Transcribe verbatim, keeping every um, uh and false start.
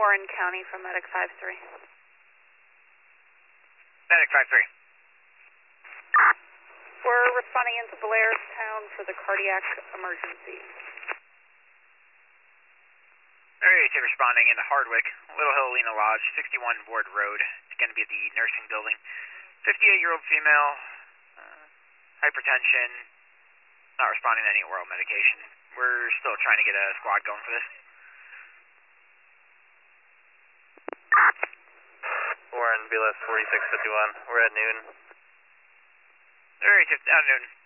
Warren County from Medic five three. Medic five three. We're responding into Blairstown for the cardiac emergency. Alright, responding into Hardwick, Little Hill Lena Lodge, sixty-one Ward Road. It's going to be the nursing building. fifty-eight-year-old female, uh, hypertension, not responding to any oral medication. We're still trying to get a squad going for this. Warren, B L S forty-six fifty-one. We're at noon. Alright, at noon.